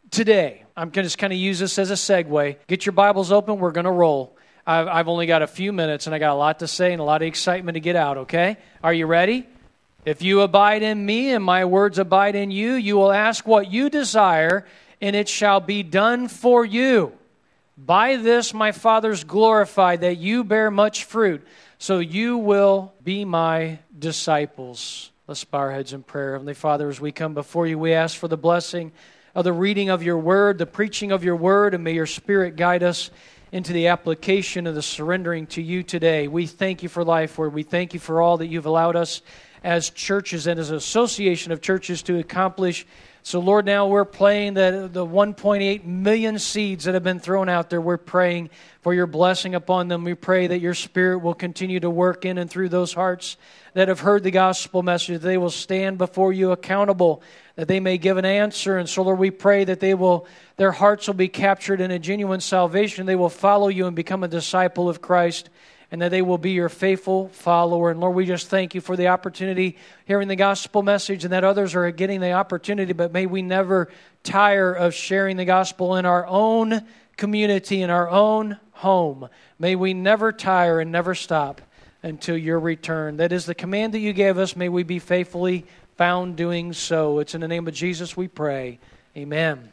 Today, I'm going to just kind of use this as a segue. Get your Bibles open. We're going to roll. I've only got a few minutes, and I got a lot to say and a lot of excitement to get out, okay? Are you ready? If you abide in me and my words abide in you, you will ask what you desire, and it shall be done for you. By this my Father is glorified, that you bear much fruit, so you will be my disciples. Let's bow our heads in prayer. Heavenly Father, as we come before you, we ask for the blessing of the reading of your word, the preaching of your word, and may your Spirit guide us into the application of the surrendering to you today. We thank you for Life Word. We thank you for all that you've allowed us as churches and as an association of churches to accomplish. So, Lord, now we're praying that the 1.8 million seeds that have been thrown out there, we're praying for your blessing upon them. We pray that your Spirit will continue to work in and through those hearts that have heard the gospel message, that they will stand before you accountable, that they may give an answer. And so, Lord, we pray that their hearts will be captured in a genuine salvation. They will follow you and become a disciple of Christ, and that they will be your faithful follower. And Lord, we just thank you for the opportunity hearing the gospel message, and that others are getting the opportunity, but may we never tire of sharing the gospel in our own community, in our own home. May we never tire and never stop until your return. That is the command that you gave us. May we be faithfully found doing so. It's in the name of Jesus we pray. Amen.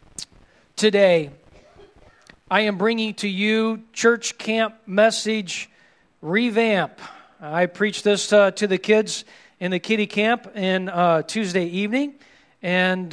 Today, I am bringing to you Church Camp Message Revamp. I preached this to the kids in the kiddie camp in Tuesday evening, and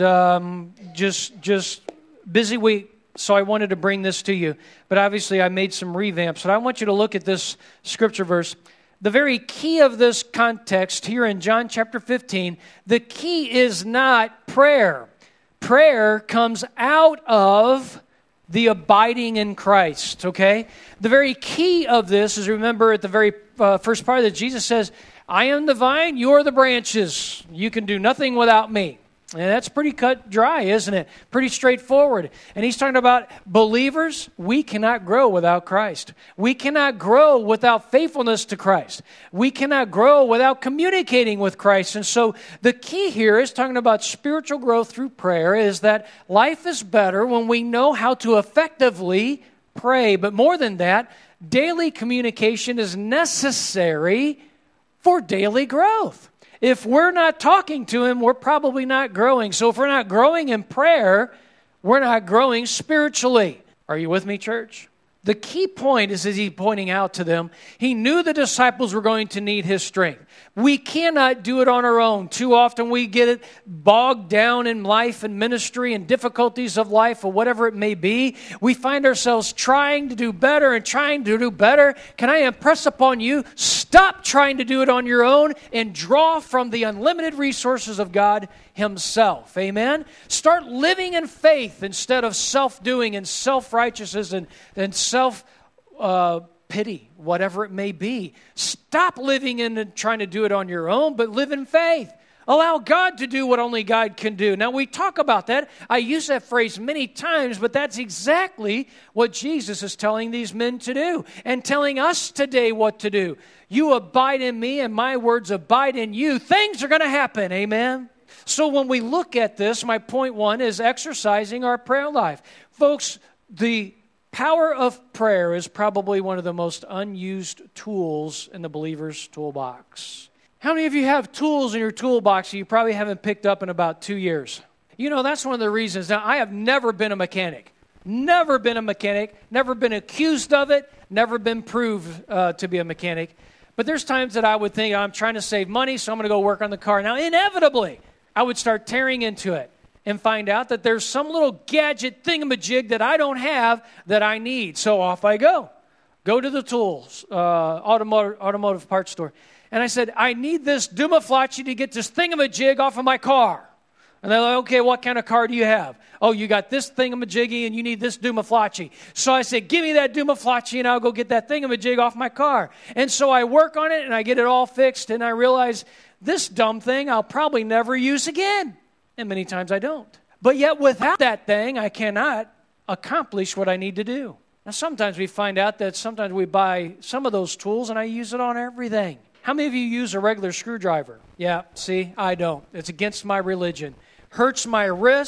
just busy week, so I wanted to bring this to you. But obviously I made some revamps, and I want you to look at this scripture verse. The very key of this context here in John chapter 15, the key is not prayer. Prayer comes out of the abiding in Christ, okay? The very key of this is, remember at the very first part that Jesus says, I am the vine, you are the branches. You can do nothing without me. And that's pretty cut dry, isn't it? Pretty straightforward. And he's talking about believers. We cannot grow without Christ. We cannot grow without faithfulness to Christ. We cannot grow without communicating with Christ. And so the key here is talking about spiritual growth through prayer, is that life is better when we know how to effectively pray. But more than that, daily communication is necessary for daily growth. If we're not talking to him, we're probably not growing. So if we're not growing in prayer, we're not growing spiritually. Are you with me, church? The key point is, as he's pointing out to them, he knew the disciples were going to need his strength. We cannot do it on our own. Too often we get it bogged down in life and ministry and difficulties of life or whatever it may be. We find ourselves trying to do better and trying to do better. Can I impress upon you, stop trying to do it on your own and draw from the unlimited resources of God himself. Amen? Start living in faith instead of self-doing and self-righteousness and self-pity, whatever it may be. Stop living in and trying to do it on your own, but live in faith. Allow God to do what only God can do. Now, we talk about that. I use that phrase many times, but that's exactly what Jesus is telling these men to do and telling us today what to do. You abide in me and my words abide in you. Things are going to happen. Amen? So when we look at this, my point one is exercising our prayer life. Folks, the power of prayer is probably one of the most unused tools in the believer's toolbox. How many of you have tools in your toolbox that you probably haven't picked up in about 2 years? You know, that's one of the reasons. Now, I have never been a mechanic. Never been a mechanic. Never been accused of it. Never been proved to be a mechanic. But there's times that I would think, I'm trying to save money, so I'm going to go work on the car. Now, inevitably, I would start tearing into it and find out that there's some little gadget thingamajig that I don't have that I need. So off I go. Go to the tools, automotive parts store. And I said, I need this Dumaflachi to get this thingamajig off of my car. And they're like, okay, what kind of car do you have? Oh, you got this thingamajiggy and you need this Dumaflachi. So I said, give me that Dumaflachi and I'll go get that thingamajig off my car. And so I work on it and I get it all fixed and I realize this dumb thing I'll probably never use again. And many times I don't. But yet without that thing, I cannot accomplish what I need to do. Now sometimes we find out that sometimes we buy some of those tools and I use it on everything. How many of you use a regular screwdriver? Yeah, see, I don't. It's against my religion. Hurts my wrist,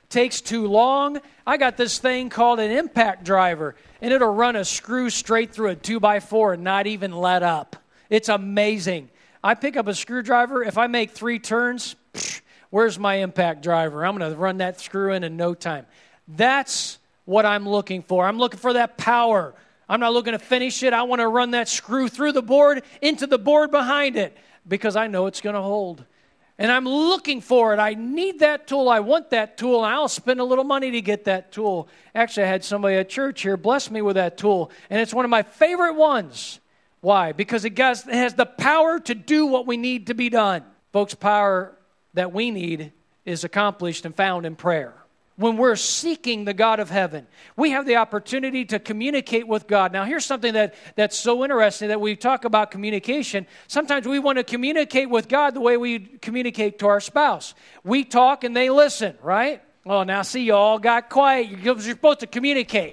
takes too long. I got this thing called an impact driver, and it'll run a screw straight through a 2x4 and not even let up. It's amazing. I pick up a screwdriver. If I make 3 turns, where's my impact driver? I'm going to run that screw in no time. That's what I'm looking for. I'm looking for that power. I'm not looking to finish it. I want to run that screw through the board into the board behind it because I know it's going to hold. And I'm looking for it. I need that tool. I want that tool. And I'll spend a little money to get that tool. Actually, I had somebody at church here bless me with that tool. And it's one of my favorite ones. Why? Because it has the power to do what we need to be done. Folks, power that we need is accomplished and found in prayer. When we're seeking the God of heaven, we have the opportunity to communicate with God. Now, here's something that's so interesting that we talk about communication. Sometimes we want to communicate with God the way we communicate to our spouse. We talk and they listen, right? Well, now see, you all got quiet. You're supposed to communicate.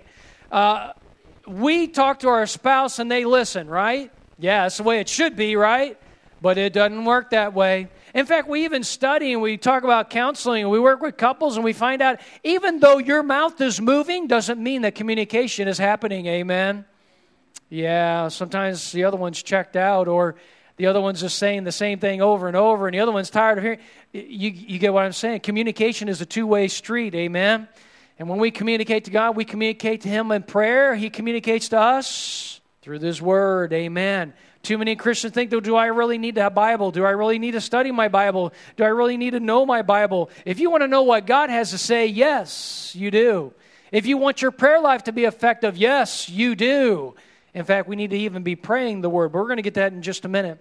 We talk to our spouse and they listen, right? Yeah, that's the way it should be, right? But it doesn't work that way. In fact, we even study and we talk about counseling and we work with couples and we find out even though your mouth is moving doesn't mean that communication is happening, amen? Yeah, sometimes the other one's checked out or the other one's just saying the same thing over and over and the other one's tired of hearing. You get what I'm saying? Communication is a two-way street, amen? And when we communicate to God, we communicate to Him in prayer. He communicates to us through this Word, amen? Too many Christians think, do I really need to have a Bible? Do I really need to study my Bible? Do I really need to know my Bible? If you want to know what God has to say, yes, you do. If you want your prayer life to be effective, yes, you do. In fact, we need to even be praying the Word, but we're going to get that in just a minute.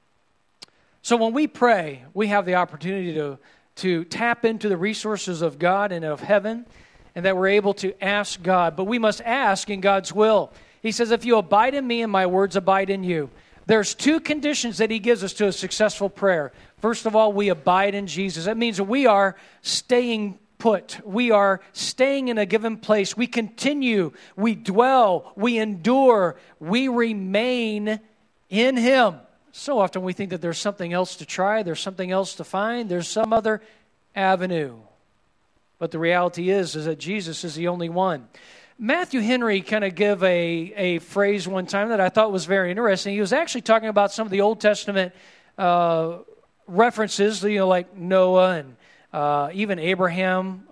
So when we pray, we have the opportunity to tap into the resources of God and of heaven, and that we're able to ask God. But we must ask in God's will. He says, if you abide in me and my words abide in you. There's 2 conditions that He gives us to a successful prayer. First of all, we abide in Jesus. That means that we are staying put. We are staying in a given place. We continue. We dwell. We endure. We remain in Him. So often we think that there's something else to try. There's something else to find. There's some other avenue. But the reality is that Jesus is the only one. Matthew Henry kind of gave a phrase one time that I thought was very interesting. He was actually talking about some of the Old Testament references, like Noah and even Abraham,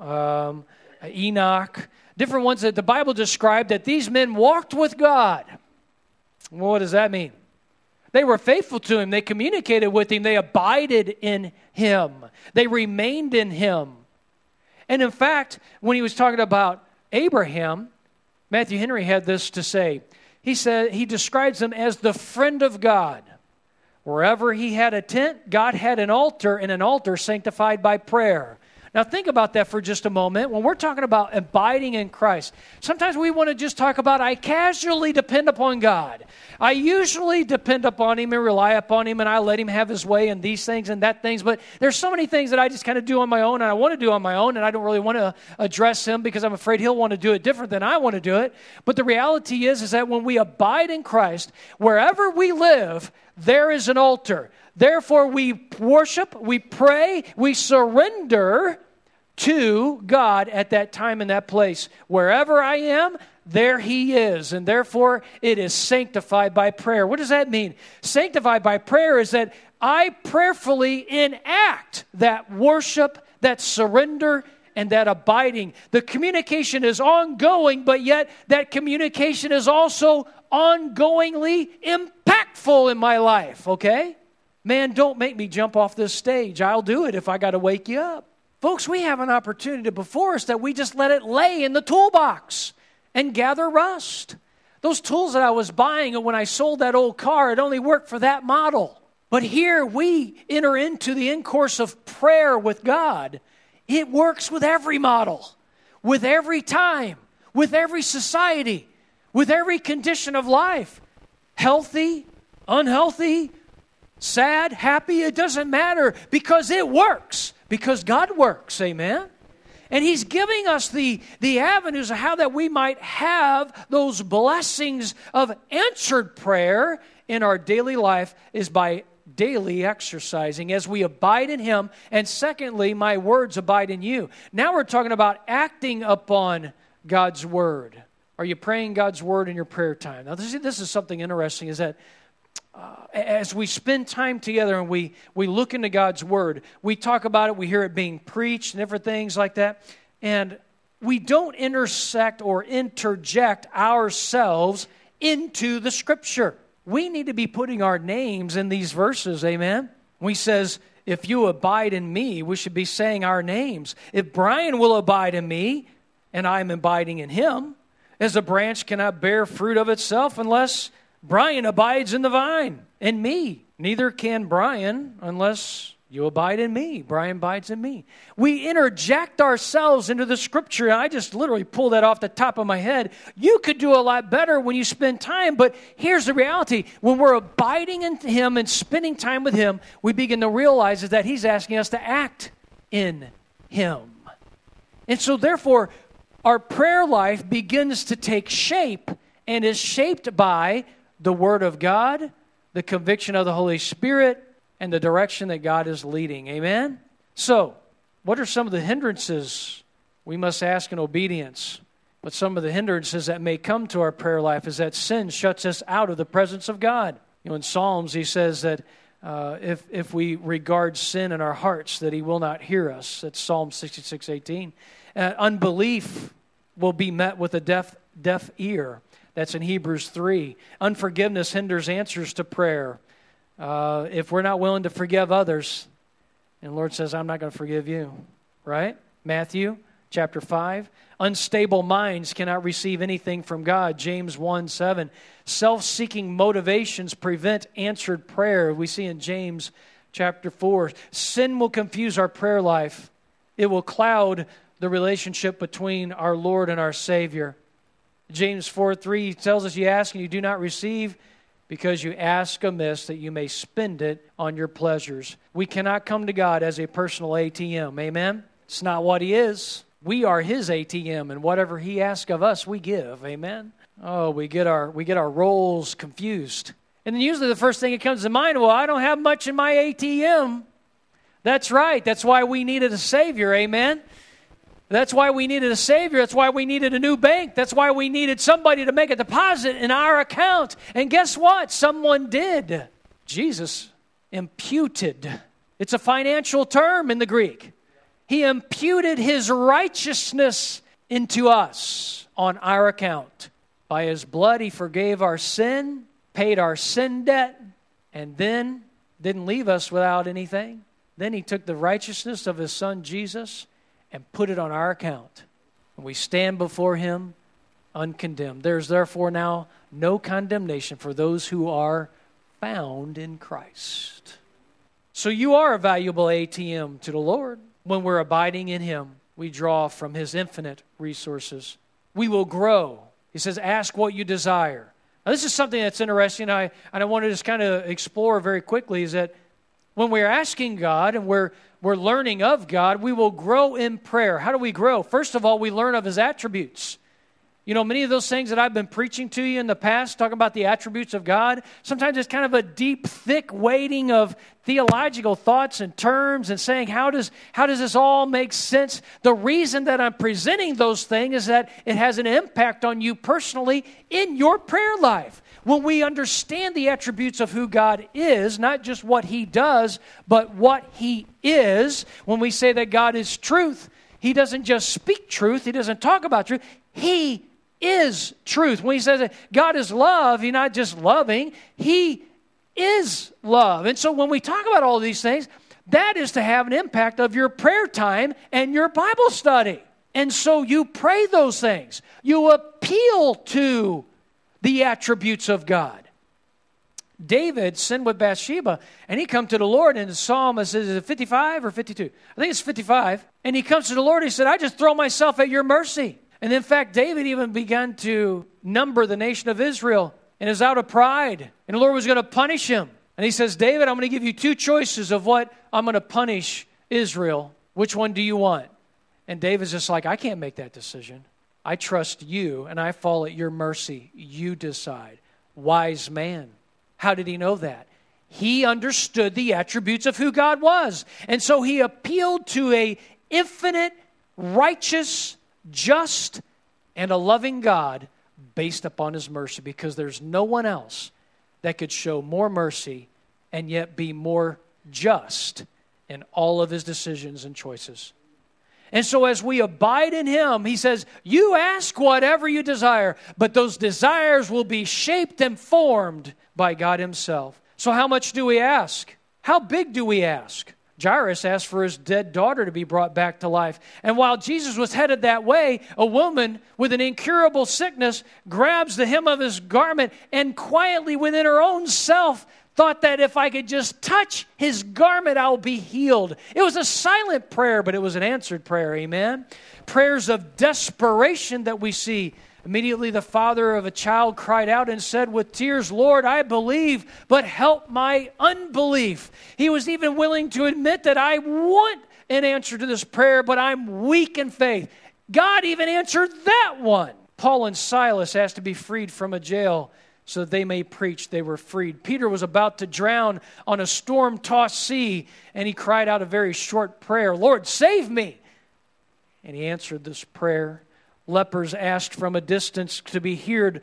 Enoch, different ones that the Bible described that these men walked with God. Well, what does that mean? They were faithful to Him. They communicated with Him. They abided in Him. They remained in Him. And in fact, when he was talking about Abraham, Matthew Henry had this to say. He said he describes him as the friend of God. Wherever he had a tent, God had an altar, and an altar sanctified by prayer. Now think about that for just a moment. When we're talking about abiding in Christ, sometimes we want to just talk about, I casually depend upon God. I usually depend upon Him and rely upon Him, and I let Him have His way in these things and that things. But there's so many things that I just kind of do on my own, and I want to do on my own, and I don't really want to address Him because I'm afraid He'll want to do it different than I want to do it. But the reality is that when we abide in Christ, wherever we live, there is an altar. Therefore, we worship, we pray, we surrender to God at that time and that place. Wherever I am, there He is. And therefore, it is sanctified by prayer. What does that mean? Sanctified by prayer is that I prayerfully enact that worship, that surrender, and that abiding. The communication is ongoing, but yet that communication is also ongoingly impactful in my life, okay? Man, don't make me jump off this stage. I'll do it if I got to wake you up. Folks, we have an opportunity before us that we just let it lay in the toolbox and gather rust. Those tools that I was buying when I sold that old car, it only worked for that model. But here we enter into the in-course of prayer with God. It works with every model, with every time, with every society, with every condition of life. Healthy, unhealthy, sad, happy, it doesn't matter because it works. Because God works, amen? And He's giving us the avenues of how that we might have those blessings of answered prayer in our daily life is by daily exercising as we abide in Him. And secondly, my words abide in you. Now we're talking about acting upon God's Word. Are you praying God's Word in your prayer time? Now, this is something interesting, is that as we spend time together and we look into God's Word, we talk about it, we hear it being preached and different things like that, and we don't intersect or interject ourselves into the Scripture. We need to be putting our names in these verses, amen? When he says, if you abide in me, we should be saying our names. If Brian will abide in me, and I'm abiding in him, as a branch cannot bear fruit of itself unless Brian abides in the vine, in me. Neither can Brian unless you abide in me. Brian abides in me. We interject ourselves into the Scripture. I just literally pulled that off the top of my head. You could do a lot better when you spend time, but here's the reality. When we're abiding in Him and spending time with Him, we begin to realize that He's asking us to act in Him. And so therefore, our prayer life begins to take shape and is shaped by the Word of God, the conviction of the Holy Spirit, and the direction that God is leading. Amen? So, what are some of the hindrances we must ask in obedience? But some of the hindrances that may come to our prayer life is that sin shuts us out of the presence of God. You know, in Psalms, he says that if we regard sin in our hearts, that He will not hear us. That's Psalm 66:18. Unbelief will be met with a deaf ear. That's in Hebrews 3. Unforgiveness hinders answers to prayer. If we're not willing to forgive others, and the Lord says, I'm not going to forgive you, right? Matthew chapter 5. Unstable minds cannot receive anything from God. James 1:7. Self-seeking motivations prevent answered prayer. We see in James chapter 4. Sin will confuse our prayer life. It will cloud the relationship between our Lord and our Savior. James 4:3 tells us, you ask and you do not receive because you ask amiss that you may spend it on your pleasures. We cannot come to God as a personal ATM. Amen? It's not what He is. We are His ATM, and whatever He asks of us, we give. Amen? Oh, we get our roles confused. And then usually the first thing that comes to mind, well, I don't have much in my ATM. That's right. That's why we needed a Savior. Amen? That's why we needed a Savior. That's why we needed a new bank. That's why we needed somebody to make a deposit in our account. And guess what? Someone did. Jesus imputed. It's a financial term in the Greek. He imputed His righteousness into us on our account. By His blood, He forgave our sin, paid our sin debt, and then didn't leave us without anything. Then He took the righteousness of His Son, Jesus, and put it on our account. And we stand before Him uncondemned. There's therefore now no condemnation for those who are found in Christ. So you are a valuable ATM to the Lord. When we're abiding in Him, we draw from His infinite resources. We will grow. He says, ask what you desire. Now, this is something that's interesting, and I want to just kind of explore very quickly, is that when we're asking God and we're learning of God, we will grow in prayer. How do we grow? First of all, we learn of His attributes. You know, many of those things that I've been preaching to you in the past, talking about the attributes of God, sometimes it's kind of a deep, thick weighting of theological thoughts and terms and saying, how does this all make sense? The reason that I'm presenting those things is that it has an impact on you personally in your prayer life. When we understand the attributes of who God is, not just what He does, but what He is, when we say that God is truth, He doesn't just speak truth, He doesn't talk about truth, He is truth. When He says that God is love, He's not just loving, He is love. And so when we talk about all these things, that is to have an impact of your prayer time and your Bible study. And so you pray those things. You appeal to the attributes of God. David sinned with Bathsheba, and he come to the Lord in the Psalm, is it 55 or 52? I think it's 55. And he comes to the Lord, he said, I just throw myself at your mercy. And in fact, David even began to number the nation of Israel, and is out of pride. And the Lord was going to punish him. And he says, David, I'm going to give you two choices of what I'm going to punish Israel. Which one do you want? And David's just like, I can't make that decision. I trust you, and I fall at your mercy. You decide. Wise man. How did he know that? He understood the attributes of who God was. And so he appealed to a infinite, righteous, just, and a loving God based upon his mercy, because there's no one else that could show more mercy and yet be more just in all of his decisions and choices. And so as we abide in him, he says, you ask whatever you desire, but those desires will be shaped and formed by God himself. So how much do we ask? How big do we ask? Jairus asked for his dead daughter to be brought back to life. And while Jesus was headed that way, a woman with an incurable sickness grabs the hem of his garment and quietly within her own self thought that if I could just touch his garment, I'll be healed. It was a silent prayer, but it was an answered prayer, amen? Prayers of desperation that we see. Immediately the father of a child cried out and said with tears, Lord, I believe, but help my unbelief. He was even willing to admit that I want an answer to this prayer, but I'm weak in faith. God even answered that one. Paul and Silas asked to be freed from a jail so that they may preach. They were freed. Peter was about to drown on a storm-tossed sea, and he cried out a very short prayer, Lord, save me. And he answered this prayer. Lepers asked from a distance to be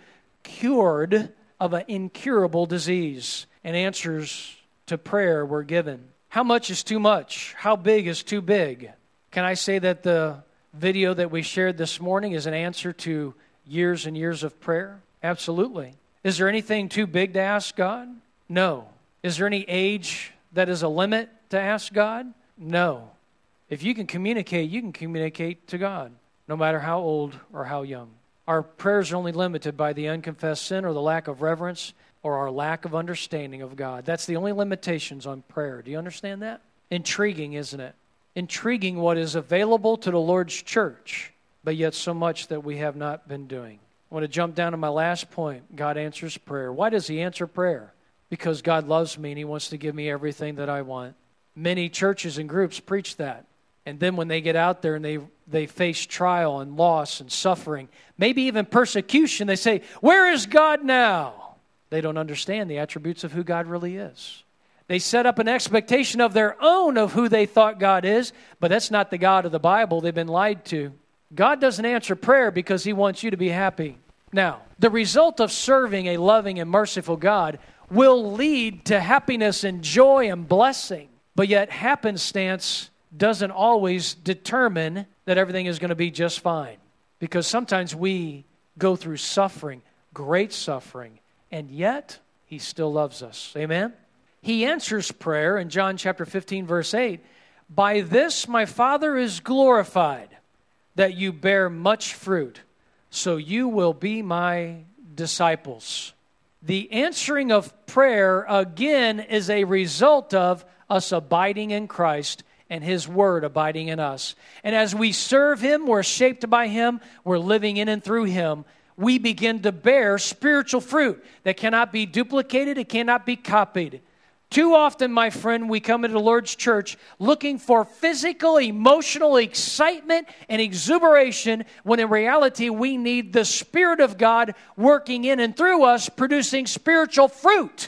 cured of an incurable disease, and answers to prayer were given. How much is too much? How big is too big? Can I say that the video that we shared this morning is an answer to years and years of prayer? Absolutely. Is there anything too big to ask God? No. Is there any age that is a limit to ask God? No. If you can communicate to God, no matter how old or how young. Our prayers are only limited by the unconfessed sin or the lack of reverence or our lack of understanding of God. That's the only limitations on prayer. Do you understand that? Intriguing, isn't it? Intriguing what is available to the Lord's church, but yet so much that we have not been doing. I want to jump down to my last point. God answers prayer. Why does he answer prayer? Because God loves me and he wants to give me everything that I want. Many churches and groups preach that. And then when they get out there and they face trial and loss and suffering, maybe even persecution, they say, where is God now? They don't understand the attributes of who God really is. They set up an expectation of their own of who they thought God is, but that's not the God of the Bible. They've been lied to. God doesn't answer prayer because he wants you to be happy. Now, the result of serving a loving and merciful God will lead to happiness and joy and blessing, but yet happenstance doesn't always determine that everything is going to be just fine. Because sometimes we go through suffering, great suffering, and yet he still loves us. Amen? He answers prayer in John chapter 15, verse 8. By this my Father is glorified, that you bear much fruit, so you will be my disciples. The answering of prayer, again, is a result of us abiding in Christ and his word abiding in us. And as we serve him, we're shaped by him, we're living in and through him, we begin to bear spiritual fruit that cannot be duplicated, it cannot be copied. Too often, my friend, we come into the Lord's church looking for physical, emotional excitement and exuberation, when in reality we need the Spirit of God working in and through us, producing spiritual fruit,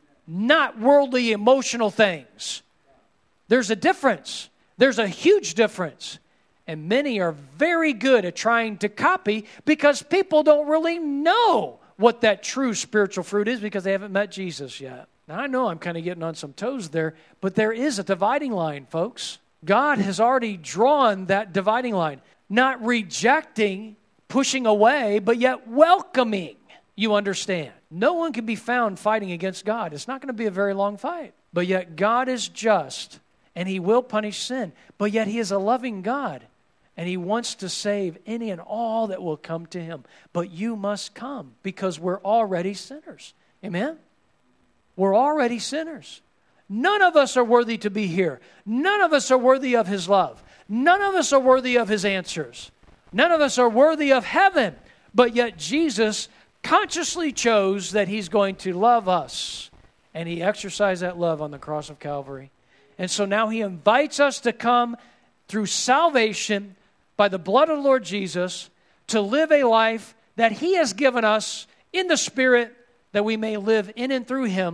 not worldly emotional things. There's a difference. There's a huge difference. And many are very good at trying to copy because people don't really know what that true spiritual fruit is because they haven't met Jesus yet. Now, I know I'm kind of getting on some toes there, but there is a dividing line, folks. God has already drawn that dividing line, not rejecting, pushing away, but yet welcoming. You understand? No one can be found fighting against God. It's not going to be a very long fight. But yet God is just, and he will punish sin. But yet he is a loving God, and he wants to save any and all that will come to him. But you must come because we're already sinners. Amen? We're already sinners. None of us are worthy to be here. None of us are worthy of his love. None of us are worthy of his answers. None of us are worthy of heaven. But yet Jesus consciously chose that he's going to love us. And he exercised that love on the cross of Calvary. And so now he invites us to come through salvation by the blood of the Lord Jesus to live a life that he has given us in the Spirit, that we may live in and through him,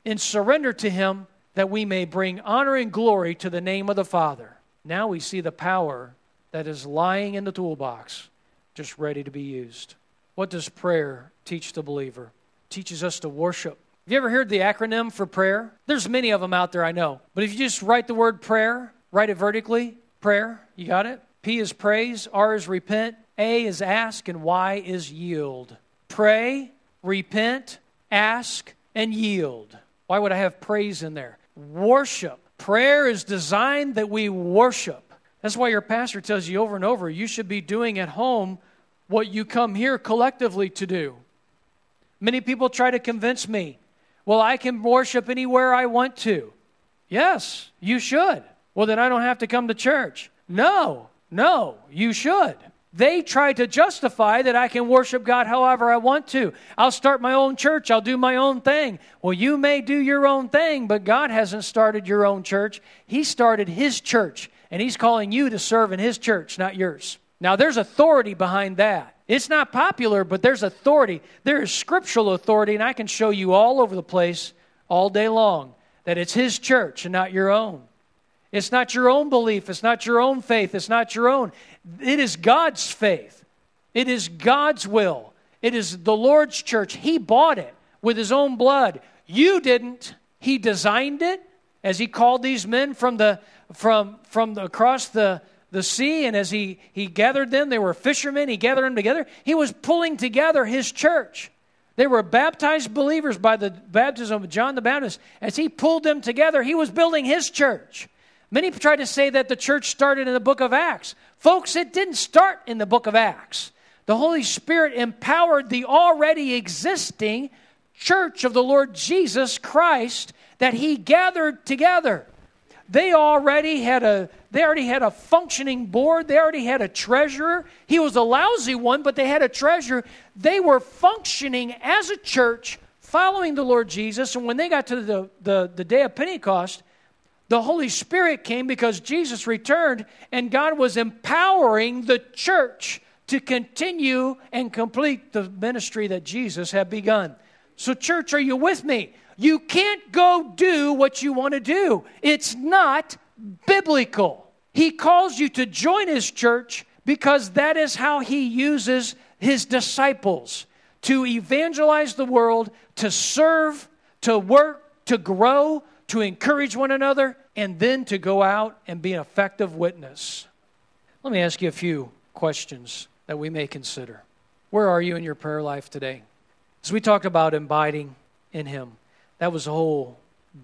in surrender to Him, that we may bring honor and glory to the name of the Father. Now we see the power that is lying in the toolbox, just ready to be used. What does prayer teach the believer? It teaches us to worship. Have you ever heard the acronym for prayer? There's many of them out there, I know. But if you just write the word prayer, write it vertically, prayer, you got it? P is praise, R is repent, A is ask, and Y is yield. Pray, repent, ask, and yield. Why would I have praise in there? Worship. Prayer is designed that we worship. That's why your pastor tells you over and over, you should be doing at home what you come here collectively to do. Many people try to convince me, well, I can worship anywhere I want to. Yes, you should. Well, then I don't have to come to church. No, you should. They try to justify that I can worship God however I want to. I'll start my own church. I'll do my own thing. Well, you may do your own thing, but God hasn't started your own church. He started His church, and He's calling you to serve in His church, not yours. Now, there's authority behind that. It's not popular, but there's authority. There is scriptural authority, and I can show you all over the place all day long that it's His church and not your own. It's not your own belief. It's not your own faith. It's not your own. It is God's faith. It is God's will. It is the Lord's church. He bought it with His own blood. You didn't. He designed it as He called these men from across the sea, and as he gathered them, they were fishermen. He gathered them together. He was pulling together His church. They were baptized believers by the baptism of John the Baptist. As He pulled them together, He was building His church. Many try to say that the church started in the book of Acts. Folks, it didn't start in the book of Acts. The Holy Spirit empowered the already existing church of the Lord Jesus Christ that He gathered together. They already had a functioning board. They already had a treasurer. He was a lousy one, but they had a treasurer. They were functioning as a church, following the Lord Jesus. And when they got to the day of Pentecost, the Holy Spirit came because Jesus returned, and God was empowering the church to continue and complete the ministry that Jesus had begun. So, church, are you with me? You can't go do what you want to do. It's not biblical. He calls you to join His church because that is how He uses His disciples to evangelize the world, to serve, to work, to grow, to encourage one another, and then to go out and be an effective witness. Let me ask you a few questions that we may consider. Where are you in your prayer life today? As we talked about abiding in Him, that was the whole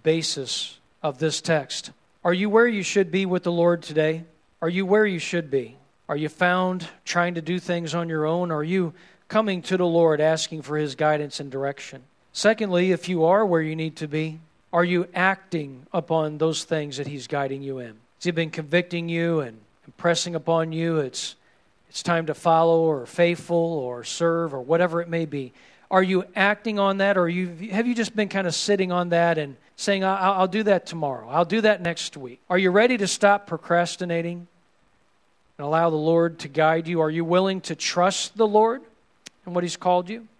basis of this text. Are you where you should be with the Lord today? Are you where you should be? Are you found trying to do things on your own? Are you coming to the Lord asking for His guidance and direction? Secondly, if you are where you need to be, are you acting upon those things that He's guiding you in? Has He been convicting you and impressing upon you it's time to follow or faithful or serve or whatever it may be? Are you acting on that, or have you just been kind of sitting on that and saying, I'll do that tomorrow, I'll do that next week? Are you ready to stop procrastinating and allow the Lord to guide you? Are you willing to trust the Lord and what He's called you?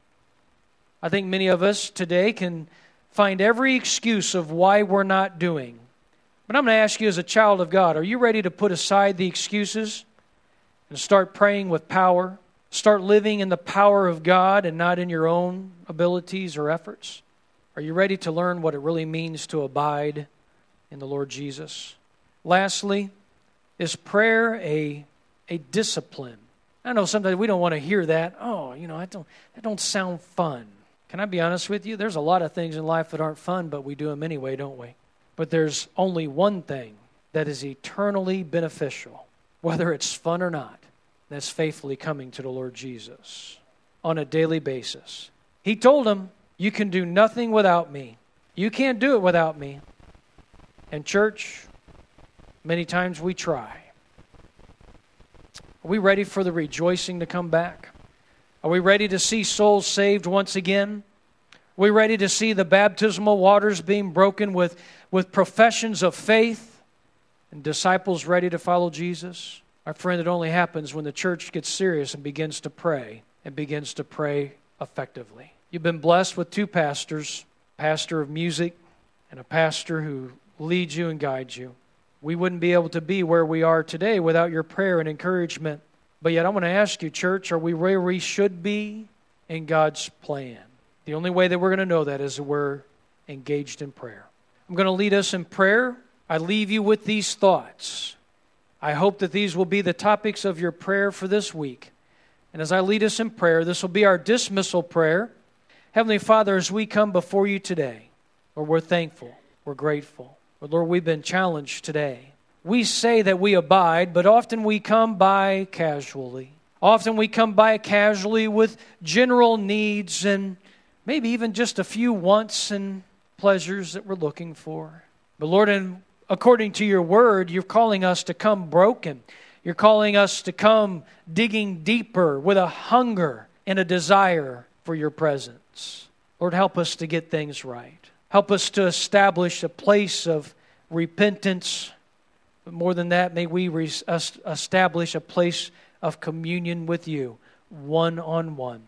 I think many of us today can find every excuse of why we're not doing. But I'm going to ask you as a child of God, are you ready to put aside the excuses and start praying with power? Start living in the power of God and not in your own abilities or efforts? Are you ready to learn what it really means to abide in the Lord Jesus? Lastly, is prayer a discipline? I know sometimes we don't want to hear that. Oh, that don't sound fun. Can I be honest with you? There's a lot of things in life that aren't fun, but we do them anyway, don't we? But there's only one thing that is eternally beneficial, whether it's fun or not. That's faithfully coming to the Lord Jesus on a daily basis. He told him, you can do nothing without me. You can't do it without me. And church, many times we try. Are we ready for the rejoicing to come back? Are we ready to see souls saved once again? Are we ready to see the baptismal waters being broken with professions of faith and disciples ready to follow Jesus? My friend, it only happens when the church gets serious and begins to pray effectively. You've been blessed with two pastors, pastor of music and a pastor who leads you and guides you. We wouldn't be able to be where we are today without your prayer and encouragement. But yet I want to ask you, church, are we where we should be in God's plan? The only way that we're going to know that is that we're engaged in prayer. I'm going to lead us in prayer. I leave you with these thoughts. I hope that these will be the topics of your prayer for this week. And as I lead us in prayer, this will be our dismissal prayer. Heavenly Father, as we come before you today, Lord, we're thankful, we're grateful. But Lord, we've been challenged today. We say that we abide, but often we come by casually. Often we come by casually with general needs and maybe even just a few wants and pleasures that we're looking for. But Lord, according to your word, you're calling us to come broken. You're calling us to come digging deeper with a hunger and a desire for your presence. Lord, help us to get things right. Help us to establish a place of repentance. But more than that, may we establish a place of communion with you, one-on-one.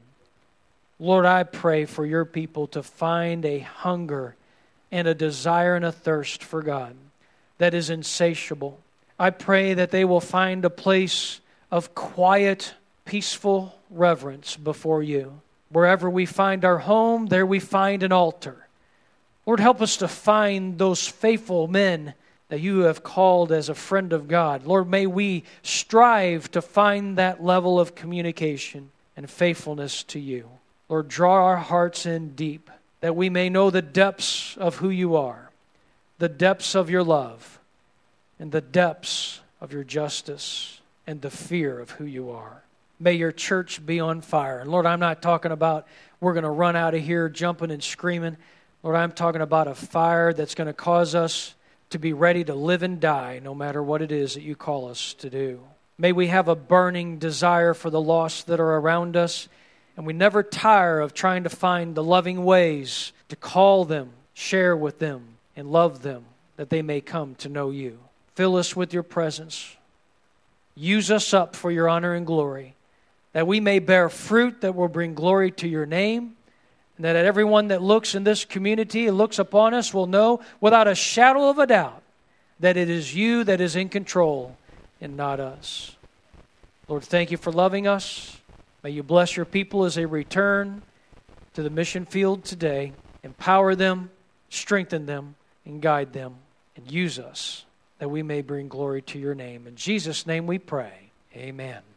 Lord, I pray for your people to find a hunger and a desire and a thirst for God that is insatiable. I pray that they will find a place of quiet, peaceful reverence before you. Wherever we find our home, there we find an altar. Lord, help us to find those faithful men that you have called as a friend of God. Lord, may we strive to find that level of communication and faithfulness to you. Lord, draw our hearts in deep that we may know the depths of who you are, the depths of your love, and the depths of your justice and the fear of who you are. May your church be on fire. And Lord, I'm not talking about we're going to run out of here jumping and screaming. Lord, I'm talking about a fire that's going to cause us to be ready to live and die no matter what it is that you call us to do. May we have a burning desire for the lost that are around us, and we never tire of trying to find the loving ways to call them, share with them, and love them, that they may come to know you. Fill us with your presence. Use us up for your honor and glory, that we may bear fruit that will bring glory to your name, and that everyone that looks in this community and looks upon us will know without a shadow of a doubt that it is you that is in control and not us. Lord, thank you for loving us. May you bless your people as they return to the mission field today. Empower them, strengthen them, and guide them, and use us that we may bring glory to your name. In Jesus' name we pray. Amen.